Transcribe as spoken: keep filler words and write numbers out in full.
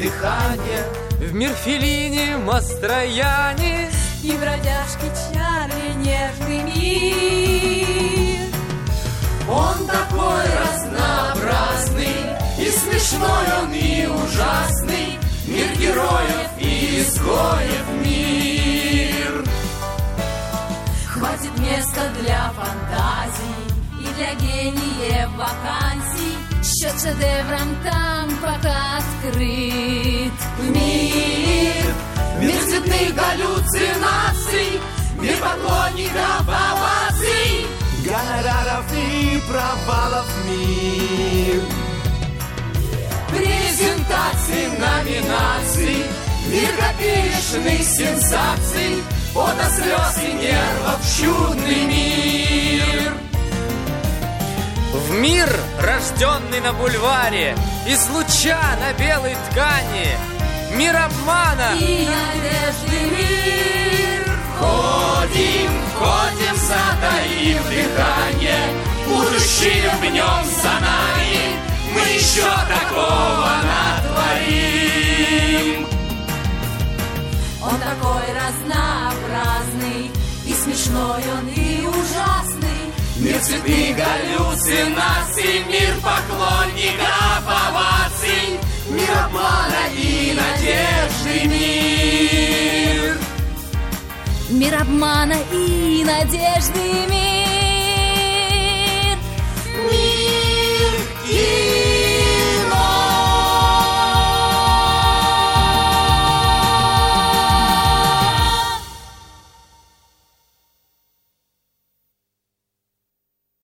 дыхание. В мир Феллини, Мастроянни и бродяжки Чарли нежный мир. Он такой разнообразный, и смешной он, и ужасный. Мир героев и изгоев мир. Хватит места для фантазий и для гениев вакансий. Счет шедеврам там пока открыт. Мир, мир цветных галлюцинаций, мир поклонников оваций, гонораров и провалов мир. Презентаций, номинаций, мир копеечных сенсаций, пота, слез и нервов чудный мир. В мир, рожденный на бульваре, из луча на белой ткани, мир обмана и надежды мир. Ходим, ходим, затаив дыхание, будущее в нем за нами, мы еще такого натворим. Он такой разнообразный, и смешной он, и ужасный. Мир цветных галлюцинаций, мир поклонников оваций, мир обмана и надежды мир. Мир обмана и надежды мир.